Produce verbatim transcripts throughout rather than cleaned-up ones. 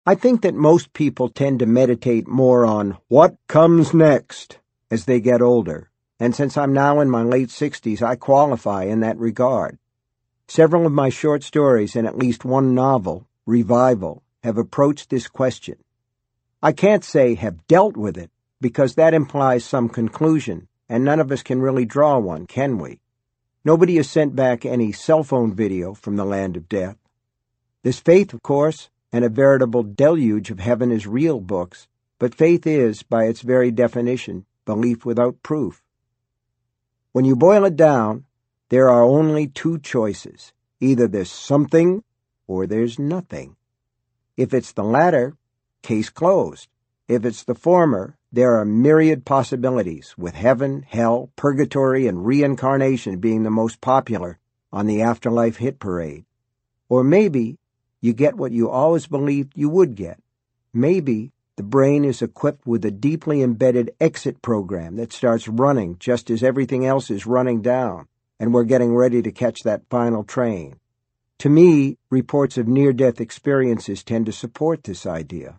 I think that most people tend to meditate more on what comes next as they get older, and since I'm now in my late sixties, I qualify in that regard. Several of my short stories and at least one novel, Revival, have approached this question. I can't say have dealt with it, because that implies some conclusion, and none of us can really draw one, can we? Nobody has sent back any cell phone video from the land of death. There's faith, of course, and a veritable deluge of heaven is real books, but faith is, by its very definition, belief without proof. When you boil it down, there are only two choices. Either there's something or there's nothing. If it's the latter, case closed. If it's the former, there are myriad possibilities, with heaven, hell, purgatory, and reincarnation being the most popular on the afterlife hit parade. Or maybe you get what you always believed you would get. Maybe the brain is equipped with a deeply embedded exit program that starts running just as everything else is running down, and we're getting ready to catch that final train. To me, reports of near-death experiences tend to support this idea.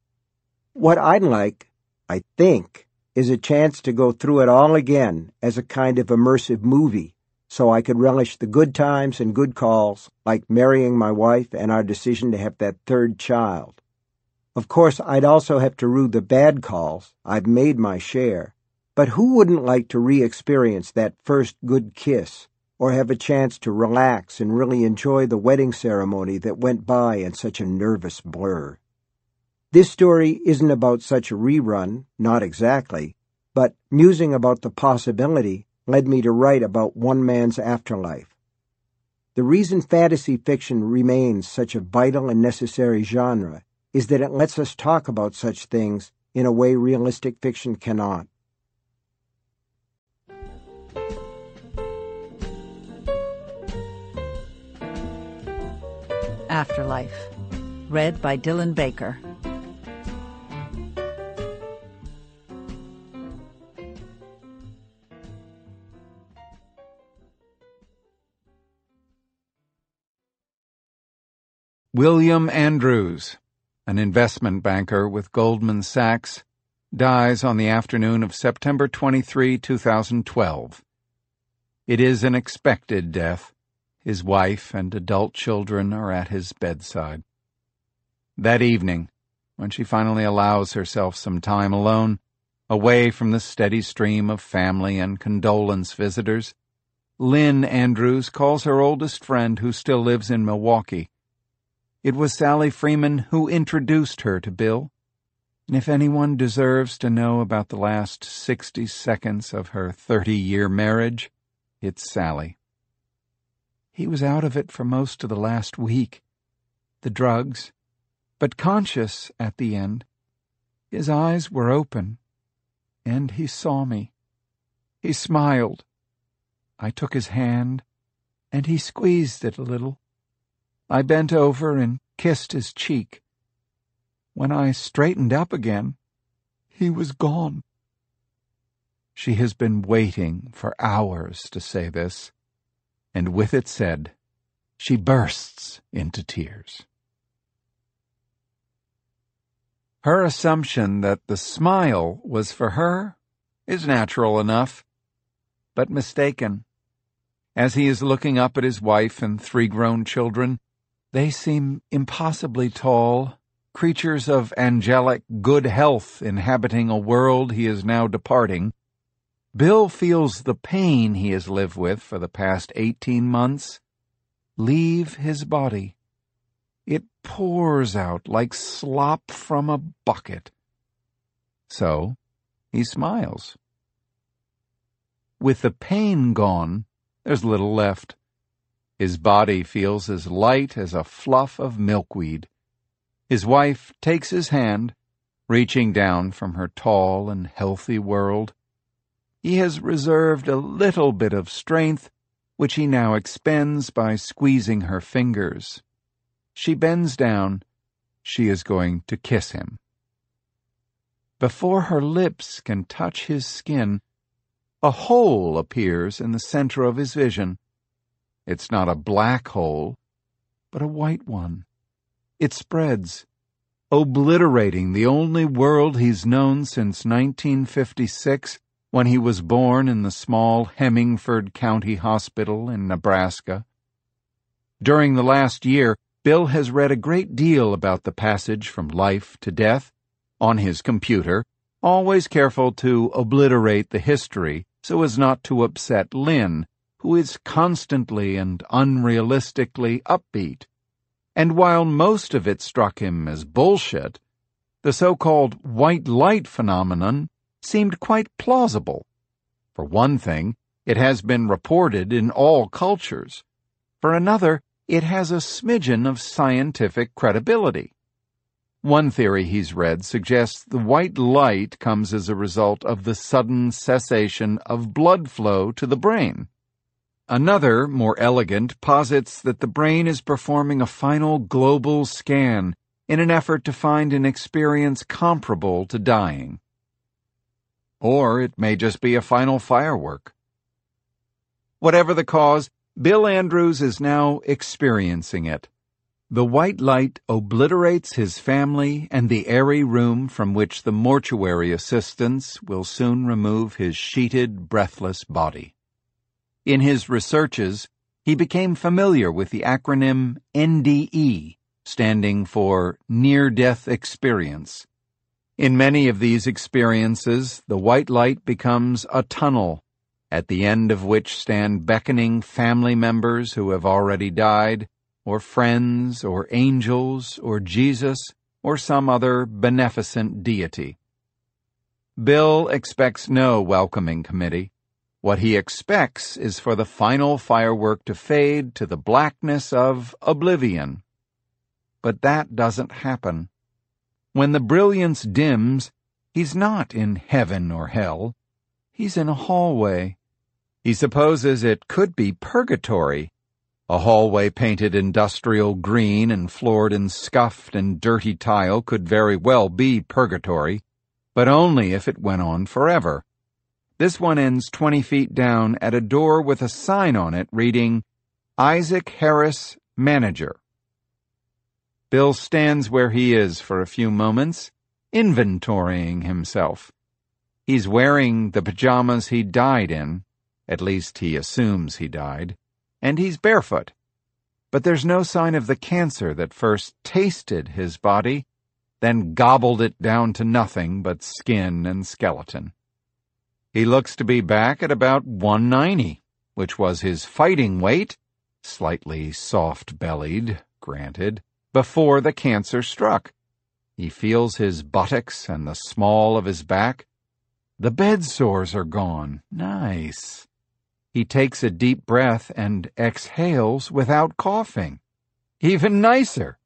What I'd like, I think, is a chance to go through it all again as a kind of immersive movie, so I could relish the good times and good calls, like marrying my wife and our decision to have that third child. Of course, I'd also have to rue the bad calls. I've made my share. But who wouldn't like to re-experience that first good kiss, or have a chance to relax and really enjoy the wedding ceremony that went by in such a nervous blur? This story isn't about such a rerun, not exactly, but musing about the possibility led me to write about one man's afterlife. The reason fantasy fiction remains such a vital and necessary genre is that it lets us talk about such things in a way realistic fiction cannot. Afterlife, read by Dylan Baker. William Andrews, an investment banker with Goldman Sachs, dies on the afternoon of September twenty-third, two thousand twelve. It is an expected death. His wife and adult children are at his bedside. That evening, when she finally allows herself some time alone, away from the steady stream of family and condolence visitors, Lynn Andrews calls her oldest friend who still lives in Milwaukee. It was Sally Freeman who introduced her to Bill, and if anyone deserves to know about the last sixty seconds of her thirty-year marriage, it's Sally. He was out of it for most of the last week, the drugs, but conscious at the end. His eyes were open, and he saw me. He smiled. I took his hand, and he squeezed it a little. I bent over and kissed his cheek. When I straightened up again, he was gone. She has been waiting for hours to say this, and with it said, she bursts into tears. Her assumption that the smile was for her is natural enough, but mistaken. As he is looking up at his wife and three grown children, they seem impossibly tall, creatures of angelic good health inhabiting a world he is now departing. Bill feels the pain he has lived with for the past eighteen months leave his body. It pours out like slop from a bucket. So he smiles. With the pain gone, there's little left. His body feels as light as a fluff of milkweed. His wife takes his hand, reaching down from her tall and healthy world. He has reserved a little bit of strength, which he now expends by squeezing her fingers. She bends down. She is going to kiss him. Before her lips can touch his skin, a hole appears in the center of his vision. It's not a black hole, but a white one. It spreads. obliterating the only world he's known since nineteen fifty-six, when he was born in the small Hemingford County Hospital in Nebraska. During the last year, Bill has read a great deal about the passage from life to death on his computer, always careful to obliterate the history so as not to upset Lynn, who is constantly and unrealistically upbeat. And while most of it struck him as bullshit, the so-called white light phenomenon seemed quite plausible. For one thing, it has been reported in all cultures. For another, it has a smidgen of scientific credibility. One theory he's read suggests the white light comes as a result of the sudden cessation of blood flow to the brain. Another, more elegant, posits that the brain is performing a final global scan in an effort to find an experience comparable to dying. Or it may just be a final firework. Whatever the cause, Bill Andrews is now experiencing it. The white light obliterates his family and the airy room from which the mortuary assistants will soon remove his sheeted, breathless body. In his researches, he became familiar with the acronym N D E, standing for Near-Death Experience. In many of these experiences, the white light becomes a tunnel, at the end of which stand beckoning family members who have already died, or friends, or angels, or Jesus, or some other beneficent deity. Bill expects no welcoming committee. What he expects is for the final firework to fade to the blackness of oblivion. But that doesn't happen. When the brilliance dims, he's not in heaven or hell. He's in a hallway. He supposes it could be purgatory. A hallway painted industrial green and floored in scuffed and dirty tile could very well be purgatory, but only if it went on forever. This one ends twenty feet down at a door with a sign on it reading, Isaac Harris, Manager. Bill stands where he is for a few moments, inventorying himself. He's wearing the pajamas he died in, at least he assumes he died, and he's barefoot. But there's no sign of the cancer that first tasted his body, then gobbled it down to nothing but skin and skeleton. He looks to be back at about one ninety, which was his fighting weight, slightly soft-bellied, granted, before the cancer struck. He feels his buttocks and the small of his back. The bed sores are gone. Nice. He takes a deep breath and exhales without coughing. Even nicer.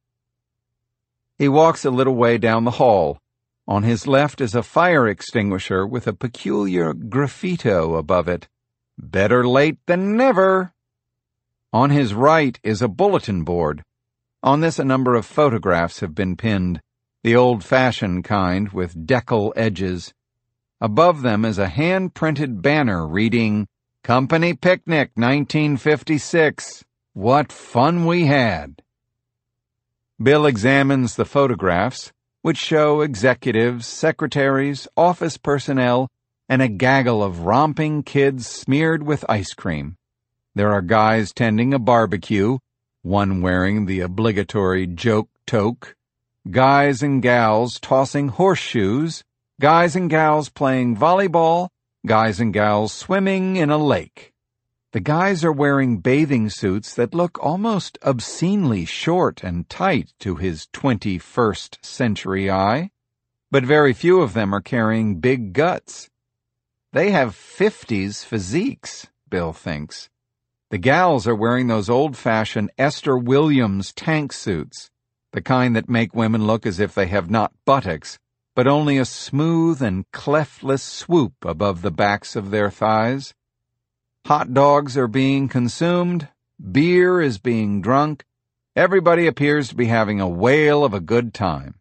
He walks a little way down the hall. On his left is a fire extinguisher with a peculiar graffito above it. Better late than never. On his right is a bulletin board. On this a number of photographs have been pinned, the old-fashioned kind with decal edges. Above them is a hand-printed banner reading, Company Picnic nineteen fifty-six. What fun we had. Bill examines the photographs, which show executives, secretaries, office personnel, and a gaggle of romping kids smeared with ice cream. There are guys tending a barbecue, one wearing the obligatory joke toque, guys and gals tossing horseshoes, guys and gals playing volleyball, guys and gals swimming in a lake. The guys are wearing bathing suits that look almost obscenely short and tight to his twenty-first century eye, but very few of them are carrying big guts. They have fifties physiques, Bill thinks. The gals are wearing those old-fashioned Esther Williams tank suits, the kind that make women look as if they have not buttocks, but only a smooth and cleftless swoop above the backs of their thighs. Hot dogs are being consumed, beer is being drunk, everybody appears to be having a whale of a good time.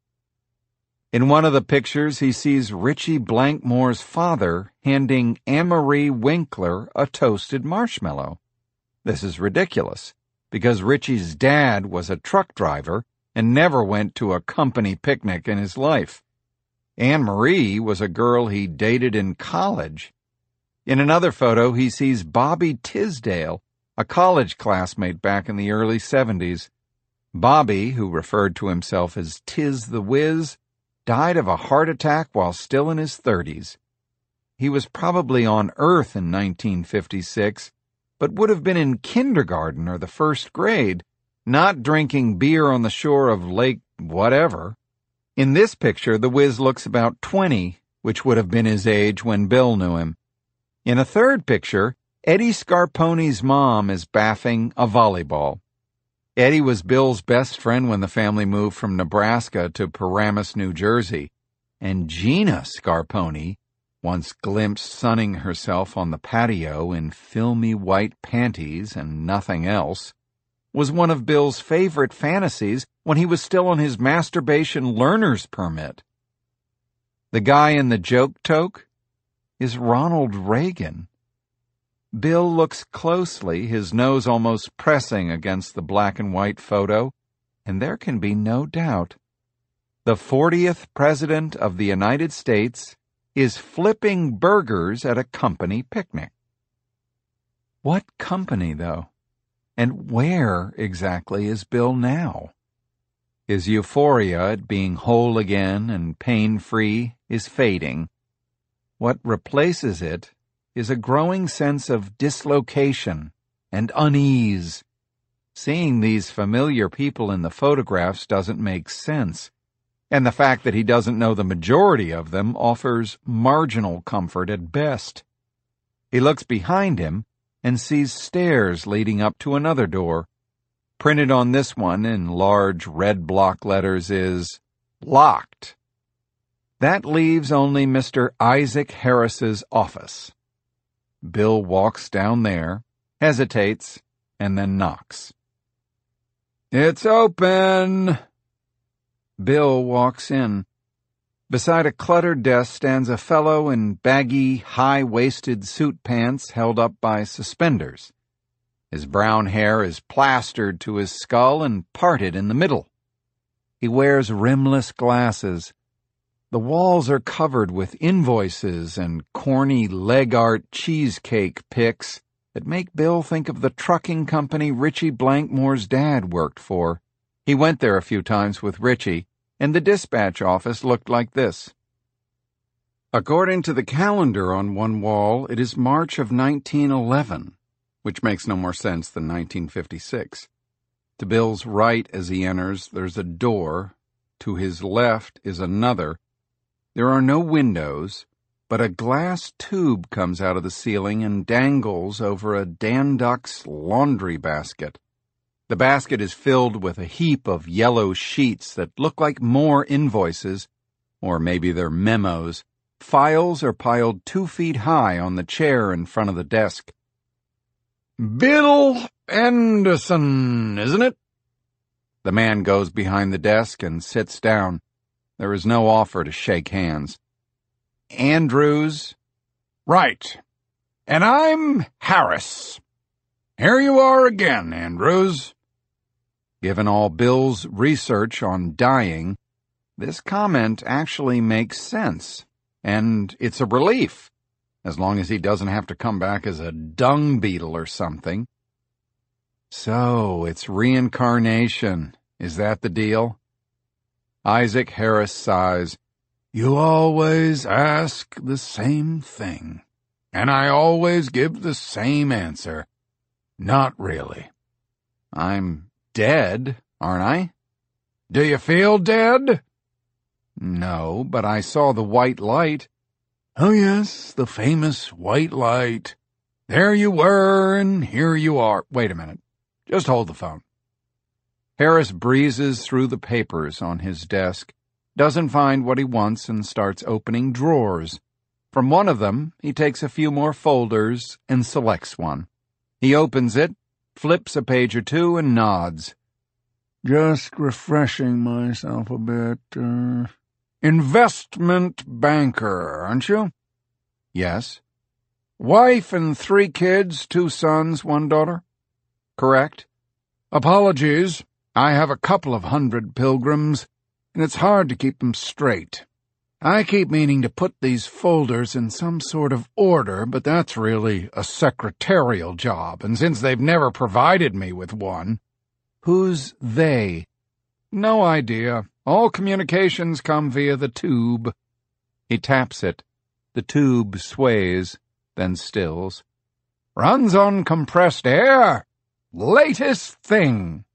In one of the pictures, he sees Richie Blankmore's father handing Anne-Marie Winkler a toasted marshmallow. This is ridiculous, because Richie's dad was a truck driver, and never went to a company picnic in his life. Anne Marie was a girl he dated in college. In another photo, he sees Bobby Tisdale, a college classmate back in the early seventies. Bobby, who referred to himself as Tiz the Wiz, died of a heart attack while still in his thirties. He was probably on Earth in nineteen fifty-six, but would have been in kindergarten or the first grade, not drinking beer on the shore of Lake whatever. In this picture, the Wiz looks about twenty, which would have been his age when Bill knew him. In a third picture, Eddie Scarpone's mom is bathing a volleyball. Eddie was Bill's best friend when the family moved from Nebraska to Paramus, New Jersey, and Gina Scarpone, once glimpsed sunning herself on the patio in filmy white panties and nothing else, was one of Bill's favorite fantasies when he was still on his masturbation learner's permit. The guy in the joke toque is Ronald Reagan. Bill looks closely, his nose almost pressing against the black and white photo, and there can be no doubt. The fortieth President of the United States is flipping burgers at a company picnic. What company, though? And where exactly is Bill now? His euphoria at being whole again and pain-free is fading. What replaces it is a growing sense of dislocation and unease. Seeing these familiar people in the photographs doesn't make sense, and the fact that he doesn't know the majority of them offers marginal comfort at best. He looks behind him and sees stairs leading up to another door. Printed on this one in large red block letters is locked. That leaves only Mister Isaac Harris's office. Bill walks down there, hesitates, and then knocks. "It's open!" Bill walks in. Beside a cluttered desk stands a fellow in baggy, high-waisted suit pants held up by suspenders. His brown hair is plastered to his skull and parted in the middle. He wears rimless glasses. The walls are covered with invoices and corny leg art cheesecake pics that make Bill think of the trucking company Richie Blankmore's dad worked for. He went there a few times with Richie, and the dispatch office looked like this. According to the calendar on one wall, it is March of nineteen eleven, which makes no more sense than nineteen fifty-six. To Bill's right as he enters, there's a door. To his left is another. There are no windows, but a glass tube comes out of the ceiling and dangles over a Dandux laundry basket. The basket is filled with a heap of yellow sheets that look like more invoices, or maybe they're memos. Files are piled two feet high on the chair in front of the desk. "Bill Anderson, isn't it?" The man goes behind the desk and sits down. There is no offer to shake hands. "Andrews?" "Right. And I'm Harris. Here you are again, Andrews." Given all Bill's research on dying, this comment actually makes sense, and it's a relief, as long as he doesn't have to come back as a dung beetle or something. So, it's reincarnation. Is that the deal? Isaac Harris sighs. "You always ask the same thing, and I always give the same answer. Not really." "I'm dead, aren't I?" "Do you feel dead?" "No, but I saw the white light." "Oh yes, the famous white light. There you were, and here you are." "Wait a minute. Just hold the phone." Harris breezes through the papers on his desk, doesn't find what he wants, and starts opening drawers. From one of them, he takes a few more folders and selects one. He opens it, flips a page or two, and nods. "Just refreshing myself a bit. Uh, investment banker, aren't you?" "Yes." "Wife and three kids, two sons, one daughter?" "Correct." "Apologies. I have a couple of hundred pilgrims, and it's hard to keep them straight. I keep meaning to put these folders in some sort of order, but that's really a secretarial job, and since they've never provided me with one— Who's they? No idea. All communications come via the tube. He taps it. The tube sways, then stills. Runs on compressed air. Latest thing.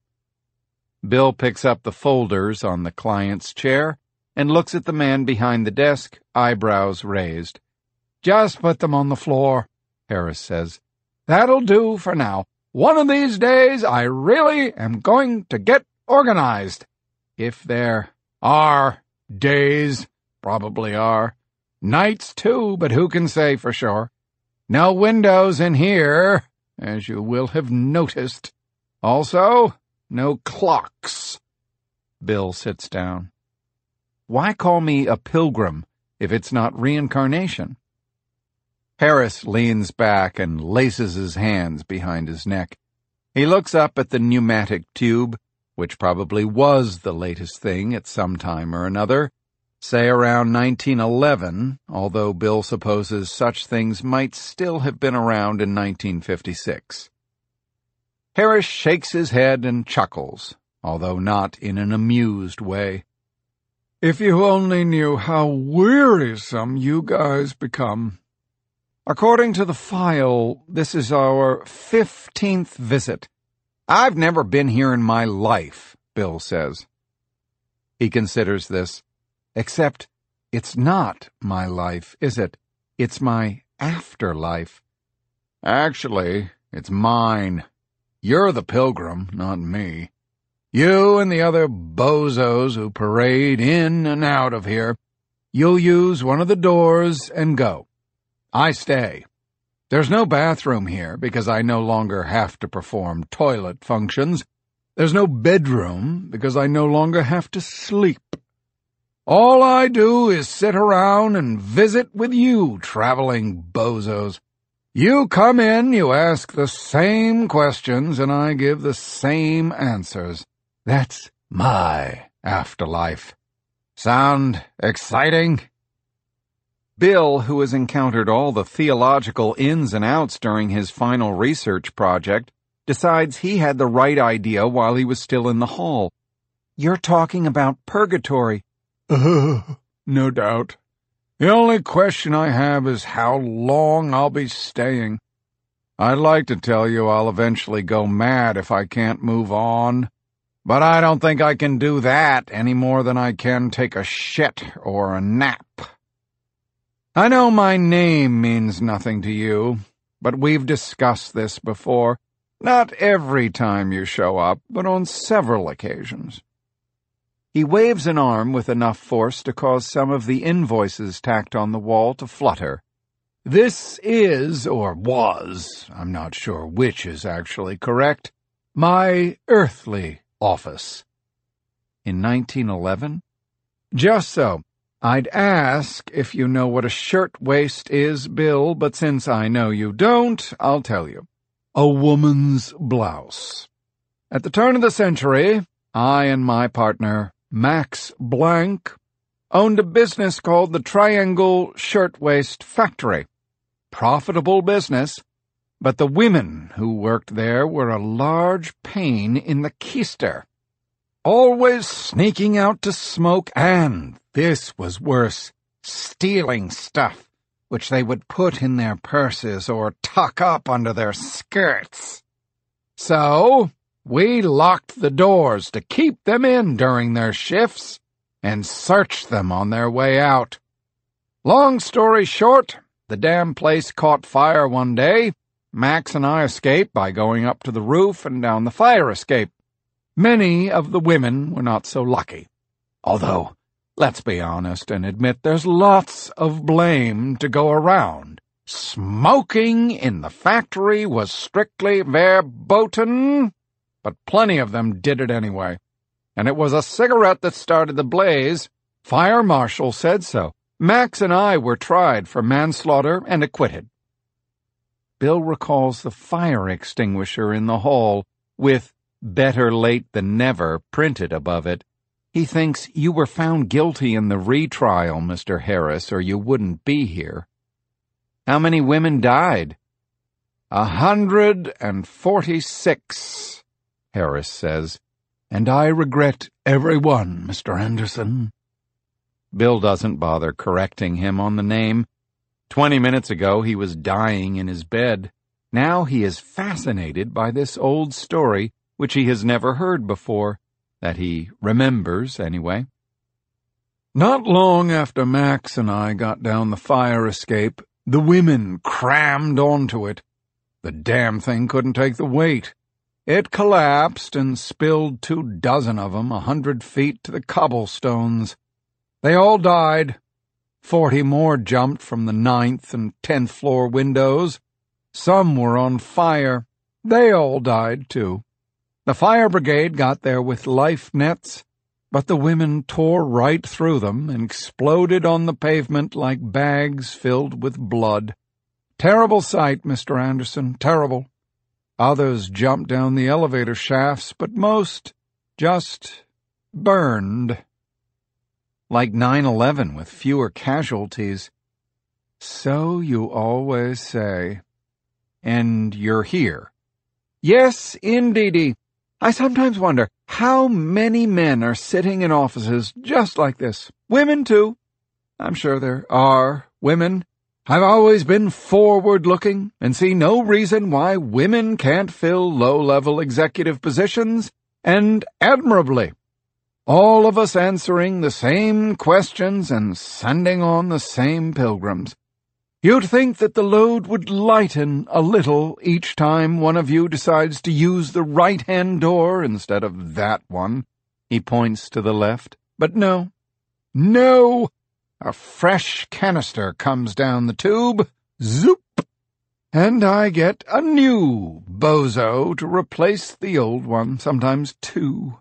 Bill picks up the folders on the client's chair and looks at the man behind the desk, eyebrows raised. Just put them on the floor, Harris says. That'll do for now. One of these days I really am going to get organized. If there are days, probably are. Nights, too, but who can say for sure? No windows in here, as you will have noticed. Also, no clocks. Bill sits down. Why call me a pilgrim if it's not reincarnation? Harris leans back and laces his hands behind his neck. He looks up at the pneumatic tube, which probably was the latest thing at some time or another, say around nineteen eleven, although Bill supposes such things might still have been around in nineteen fifty-six. Harris shakes his head and chuckles, although not in an amused way. If you only knew how wearisome you guys become. According to the file, this is our fifteenth visit. I've never been here in my life, Bill says. He considers this. Except, it's not my life, is it? It's my afterlife. Actually, it's mine. You're the pilgrim, not me. You and the other bozos who parade in and out of here, you'll use one of the doors and go. I stay. There's no bathroom here because I no longer have to perform toilet functions. There's no bedroom because I no longer have to sleep. All I do is sit around and visit with you, traveling bozos. You come in, you ask the same questions, and I give the same answers. That's my afterlife. Sound exciting? Bill, who has encountered all the theological ins and outs during his final research project, decides he had the right idea while he was still in the hall. You're talking about purgatory. Uh, no doubt. The only question I have is how long I'll be staying. I'd like to tell you I'll eventually go mad if I can't move on, but I don't think I can do that any more than I can take a shit or a nap. I know my name means nothing to you, but we've discussed this before. Not every time you show up, but on several occasions. He waves an arm with enough force to cause some of the invoices tacked on the wall to flutter. This is, or was, I'm not sure which is actually correct, my earthly office. In nineteen eleven? Just so. I'd ask if you know what a shirtwaist is, Bill, but since I know you don't, I'll tell you. A woman's blouse. At the turn of the century, I and my partner, Max Blank, owned a business called the Triangle Shirtwaist Factory. Profitable business, but the women who worked there were a large pain in the keister. Always sneaking out to smoke, and, this was worse, stealing stuff, which they would put in their purses or tuck up under their skirts. So, we locked the doors to keep them in during their shifts and searched them on their way out. Long story short, the damn place caught fire one day. Max and I escaped by going up to the roof and down the fire escape. Many of the women were not so lucky. Although, let's be honest and admit there's lots of blame to go around. Smoking in the factory was strictly verboten, but plenty of them did it anyway. And it was a cigarette that started the blaze. Fire marshal said so. Max and I were tried for manslaughter and acquitted. Bill recalls the fire extinguisher in the hall with "Better late than never" printed above it, he thinks you were found guilty in the retrial, Mister Harris, or you wouldn't be here. How many women died? A hundred and forty-six, Harris says, and I regret every one, Mister Anderson. Bill doesn't bother correcting him on the name. Twenty minutes ago he was dying in his bed. Now he is fascinated by this old story, which he has never heard before, that he remembers anyway. Not long after Max and I got down the fire escape, the women crammed onto it. The damn thing couldn't take the weight. It collapsed and spilled two dozen of them a hundred feet to the cobblestones. They all died. Forty more jumped from the ninth and tenth floor windows. Some were on fire. They all died, too. The fire brigade got there with life nets, but the women tore right through them and exploded on the pavement like bags filled with blood. Terrible sight, Mister Anderson, terrible. Others jumped down the elevator shafts, but most just burned. Like nine eleven with fewer casualties. So you always say. And you're here. Yes, indeedy. I sometimes wonder how many men are sitting in offices just like this. Women, too. I'm sure there are women. I've always been forward-looking and see no reason why women can't fill low-level executive positions, and admirably. All of us answering the same questions and sending on the same pilgrims. You'd think that the load would lighten a little each time one of you decides to use the right-hand door instead of that one. He points to the left. But no. No! A fresh canister comes down the tube. Zoop! And I get a new bozo to replace the old one, sometimes two.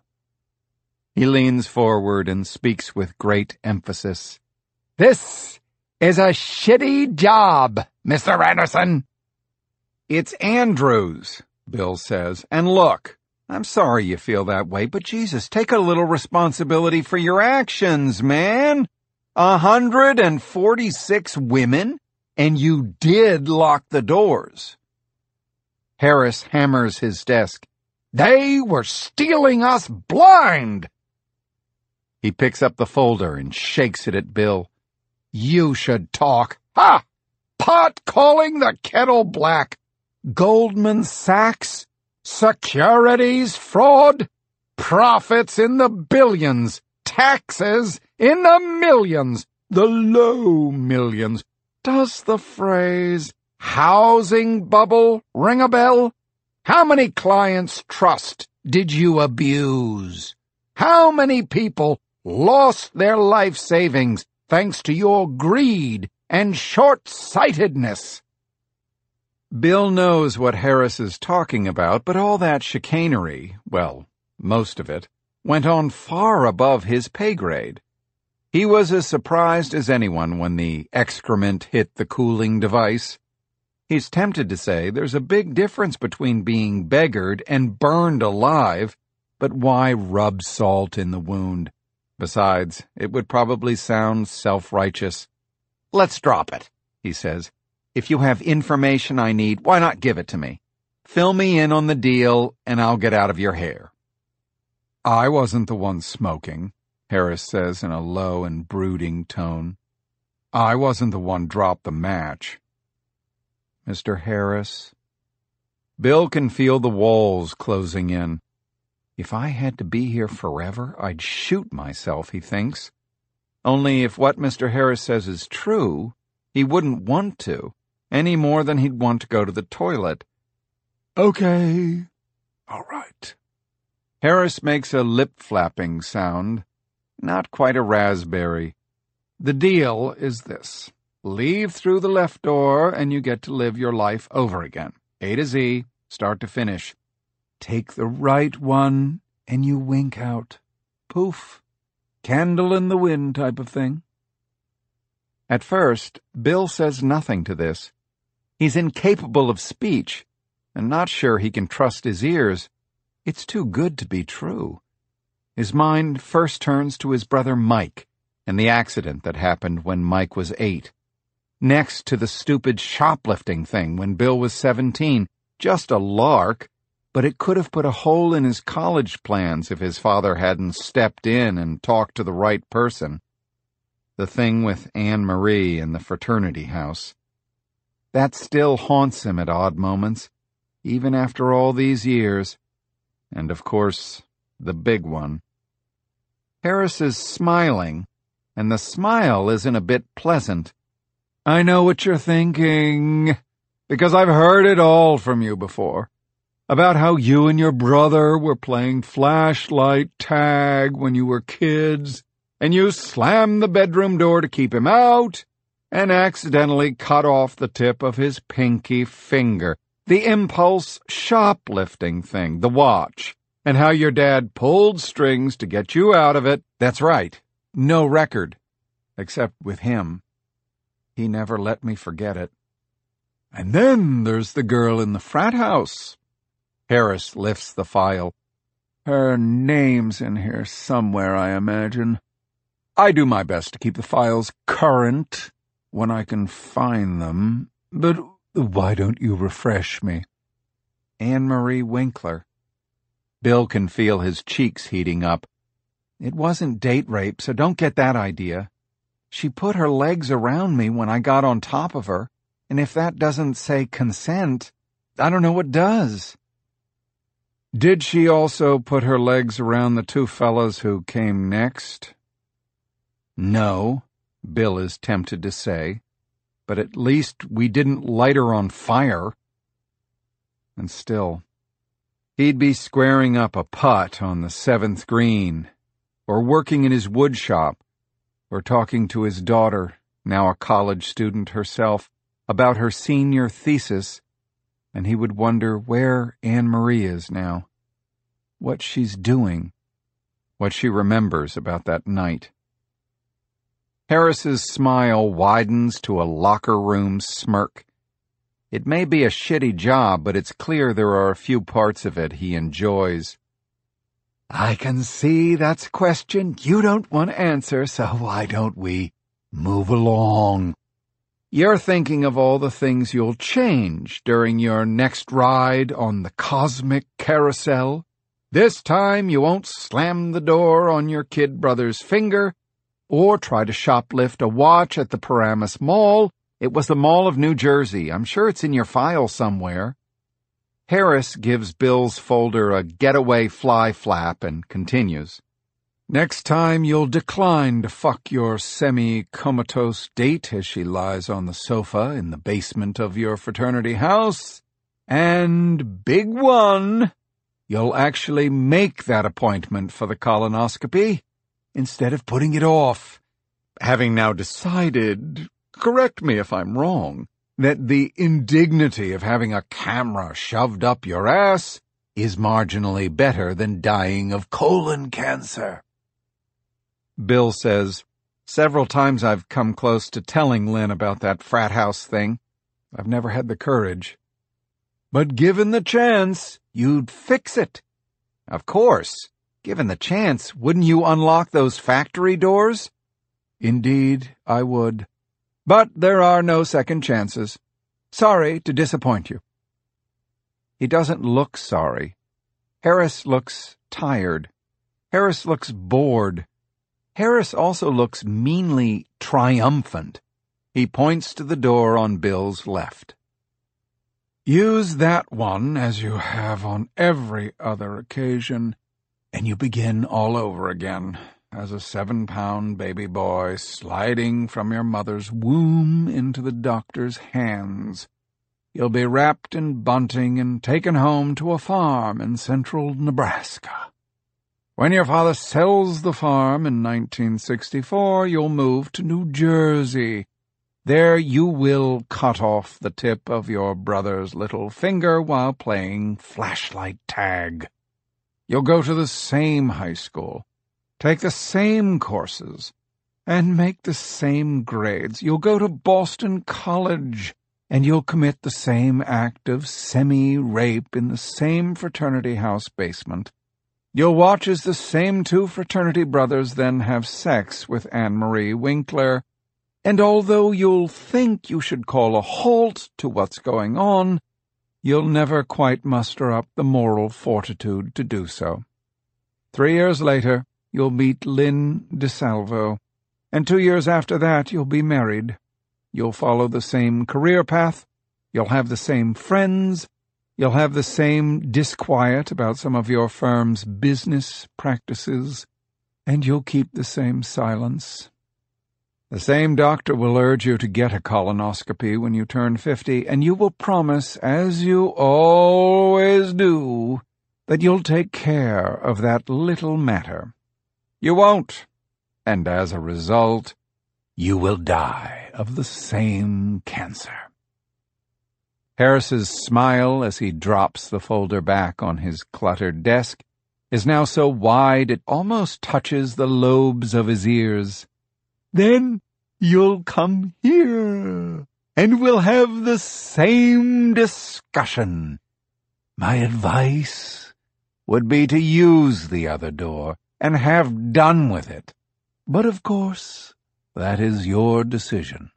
He leans forward and speaks with great emphasis. This is a shitty job, Mister Anderson. It's Andrews, Bill says. And look, I'm sorry you feel that way, but Jesus, take a little responsibility for your actions, man. A hundred and forty-six women, and you did lock the doors. Harris hammers his desk. They were stealing us blind. He picks up the folder and shakes it at Bill. You should talk. Ha! Pot calling the kettle black. Goldman Sachs? Securities fraud? Profits in the billions. Taxes in the millions. The low millions. Does the phrase housing bubble ring a bell? How many clients' trust did you abuse? How many people lost their life savings thanks to your greed and short-sightedness? Bill knows what Harris is talking about, but all that chicanery, well, most of it, went on far above his pay grade. He was as surprised as anyone when the excrement hit the cooling device. He's tempted to say there's a big difference between being beggared and burned alive, but why rub salt in the wound? Besides, it would probably sound self-righteous. Let's drop it, he says. If you have information I need, why not give it to me? Fill me in on the deal, and I'll get out of your hair. I wasn't the one smoking, Harris says in a low and brooding tone. I wasn't the one dropped the match. Mister Harris. Bill can feel the walls closing in. If I had to be here forever, I'd shoot myself, he thinks. Only if what Mister Harris says is true, he wouldn't want to, any more than he'd want to go to the toilet. Okay. All right. Harris makes a lip-flapping sound. Not quite a raspberry. The deal is this. Leave through the left door, and you get to live your life over again. A to Z, start to finish. Take the right one, and you wink out. Poof. Candle in the wind type of thing. At first, Bill says nothing to this. He's incapable of speech, and not sure he can trust his ears. It's too good to be true. His mind first turns to his brother Mike and the accident that happened when Mike was eight. Next to the stupid shoplifting thing when Bill was seventeen. Just a lark, but it could have put a hole in his college plans if his father hadn't stepped in and talked to the right person. The thing with Anne Marie in the fraternity house. That still haunts him at odd moments, even after all these years. And, of course, the big one. Harris is smiling, and the smile isn't a bit pleasant. I know what you're thinking, because I've heard it all from you before. About how you and your brother were playing flashlight tag when you were kids, and you slammed the bedroom door to keep him out, and accidentally cut off the tip of his pinky finger. The impulse shoplifting thing, the watch, and how your dad pulled strings to get you out of it. That's right, no record, except with him. He never let me forget it. And then there's the girl in the frat house. Harris lifts the file. Her name's in here somewhere, I imagine. I do my best to keep the files current when I can find them, but why don't you refresh me? Anne Marie Winkler. Bill can feel his cheeks heating up. It wasn't date rape, so don't get that idea. She put her legs around me when I got on top of her, and if that doesn't say consent, I don't know what does. Did she also put her legs around the two fellas who came next? No, Bill is tempted to say, but at least we didn't light her on fire. And still, he'd be squaring up a putt on the seventh green, or working in his wood shop, or talking to his daughter, now a college student herself, about her senior thesis, and he would wonder where Anne Marie is now, what she's doing, what she remembers about that night. Harris's smile widens to a locker room smirk. It may be a shitty job, but it's clear there are a few parts of it he enjoys. I can see that's a question you don't want to answer, so why don't we move along? You're thinking of all the things you'll change during your next ride on the cosmic carousel. This time you won't slam the door on your kid brother's finger or try to shoplift a watch at the Paramus Mall. It was the Mall of New Jersey. I'm sure it's in your file somewhere. Harris gives Bill's folder a getaway fly flap and continues. Next time you'll decline to fuck your semi-comatose date as she lies on the sofa in the basement of your fraternity house. And big one, you'll actually make that appointment for the colonoscopy instead of putting it off. Having now decided, correct me if I'm wrong, that the indignity of having a camera shoved up your ass is marginally better than dying of colon cancer. Bill says, several times I've come close to telling Lynn about that frat house thing. I've never had the courage. But given the chance, you'd fix it. Of course. Given the chance, wouldn't you unlock those factory doors? Indeed, I would. But there are no second chances. Sorry to disappoint you. He doesn't look sorry. Harris looks tired. Harris looks bored. Harris also looks meanly triumphant. He points to the door on Bill's left. Use that one as you have on every other occasion, and you begin all over again. As a seven-pound baby boy sliding from your mother's womb into the doctor's hands. You'll be wrapped in bunting and taken home to a farm in central Nebraska. When your father sells the farm in nineteen sixty-four, you'll move to New Jersey. There you will cut off the tip of your brother's little finger while playing flashlight tag. You'll go to the same high school, take the same courses, and make the same grades. You'll go to Boston College, and you'll commit the same act of semi-rape in the same fraternity house basement. You'll watch as the same two fraternity brothers then have sex with Anne-Marie Winkler, and although you'll think you should call a halt to what's going on, you'll never quite muster up the moral fortitude to do so. Three years later, you'll meet Lynn DeSalvo, and two years after that you'll be married. You'll follow the same career path, you'll have the same friends, you'll have the same disquiet about some of your firm's business practices, and you'll keep the same silence. The same doctor will urge you to get a colonoscopy when you turn fifty, and you will promise, as you always do, that you'll take care of that little matter. You won't, and as a result, you will die of the same cancer. Harris's smile as he drops the folder back on his cluttered desk is now so wide it almost touches the lobes of his ears. Then you'll come here, and we'll have the same discussion. My advice would be to use the other door and have done with it. But of course, that is your decision.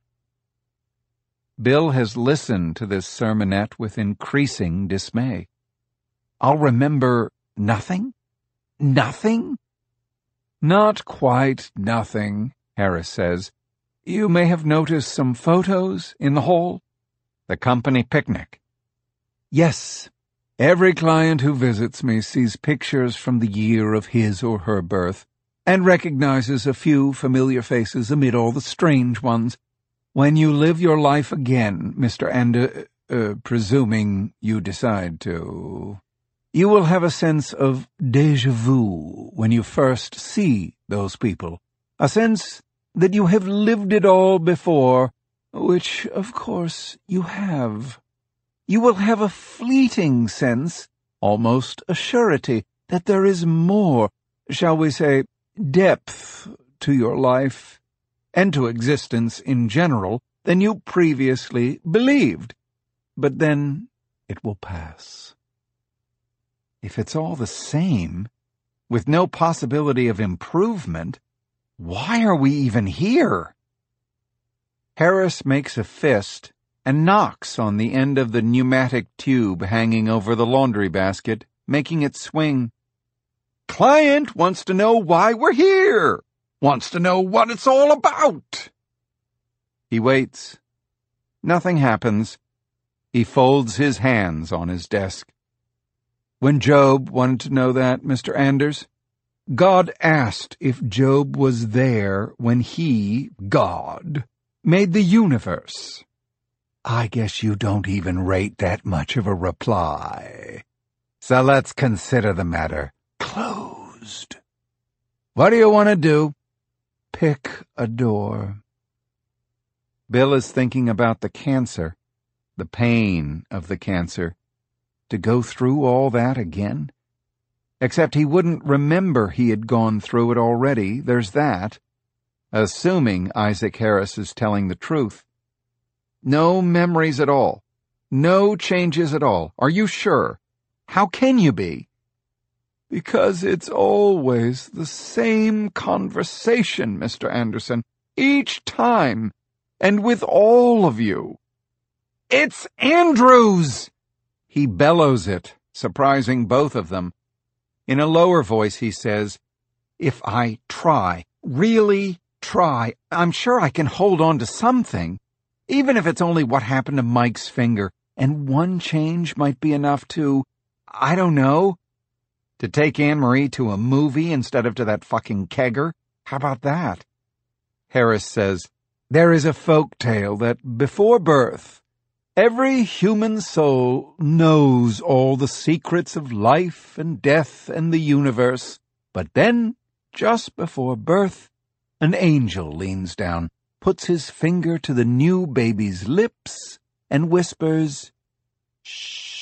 Bill has listened to this sermonette with increasing dismay. I'll remember nothing? Nothing? Not quite nothing, Harris says. You may have noticed some photos in the hall. The company picnic. Yes, every client who visits me sees pictures from the year of his or her birth, and recognizes a few familiar faces amid all the strange ones. When you live your life again, Mister Ander, uh, presuming you decide to, you will have a sense of déjà vu when you first see those people, a sense that you have lived it all before, which, of course, you have. You will have a fleeting sense, almost a surety, that there is more, shall we say, depth to your life, and to existence in general, than you previously believed. But then it will pass. If it's all the same, with no possibility of improvement, why are we even here? Harris makes a fist and knocks on the end of the pneumatic tube hanging over the laundry basket, making it swing. Client wants to know why we're here. Wants to know what it's all about. He waits. Nothing happens. He folds his hands on his desk. When Job wanted to know that, Mister Anders, God asked if Job was there when he, God, made the universe. I guess you don't even rate that much of a reply. So let's consider the matter closed. What do you want to do? Pick a door. Bill is thinking about the cancer, the pain of the cancer. To go through all that again? Except he wouldn't remember he had gone through it already, there's that. Assuming Isaac Harris is telling the truth. No memories at all. No changes at all. Are you sure? How can you be? Because it's always the same conversation, Mister Anderson, each time, and with all of you. It's Andrews! He bellows it, surprising both of them. In a lower voice he says, If I try, really try, I'm sure I can hold on to something, even if it's only what happened to Mike's finger, and one change might be enough to, I don't know, to take Anne-Marie to a movie instead of to that fucking kegger? How about that? Harris says, There is a folk tale that before birth, every human soul knows all the secrets of life and death and the universe, but then, just before birth, an angel leans down, puts his finger to the new baby's lips, and whispers, Shh.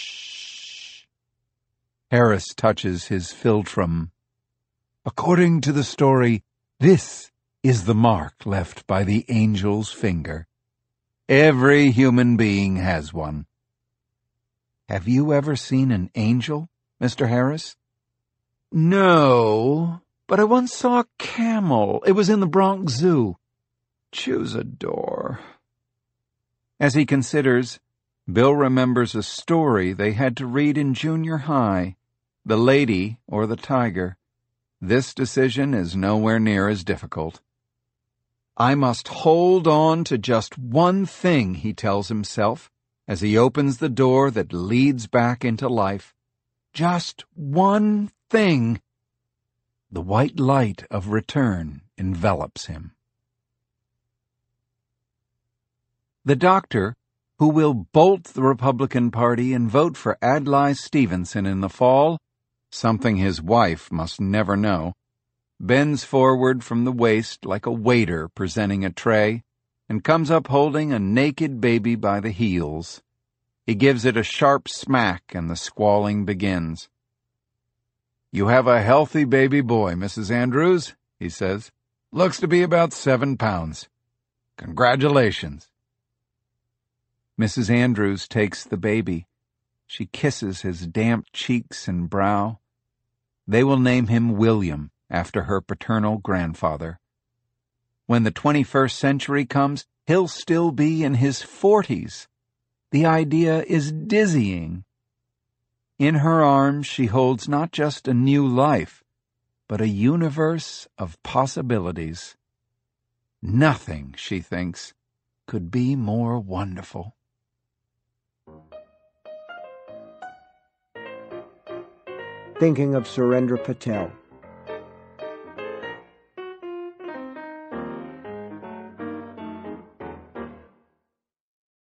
Harris touches his philtrum. According to the story, this is the mark left by the angel's finger. Every human being has one. Have you ever seen an angel, Mister Harris? No, but I once saw a camel. It was in the Bronx Zoo. Choose a door. As he considers, Bill remembers a story they had to read in junior high, The Lady or the Tiger. This decision is nowhere near as difficult. I must hold on to just one thing, he tells himself, as he opens the door that leads back into life. Just one thing. The white light of return envelops him. The doctor, who will bolt the Republican Party and vote for Adlai Stevenson in the fall, something his wife must never know, bends forward from the waist like a waiter presenting a tray, and comes up holding a naked baby by the heels. He gives it a sharp smack, and the squalling begins. "You have a healthy baby boy, Missus Andrews," he says. "Looks to be about seven pounds. Congratulations." Missus Andrews takes the baby. She kisses his damp cheeks and brow. They will name him William, after her paternal grandfather. When the twenty-first century comes, he'll still be in his forties. The idea is dizzying. In her arms she holds not just a new life, but a universe of possibilities. Nothing, she thinks, could be more wonderful. Thinking of Surendra Patel.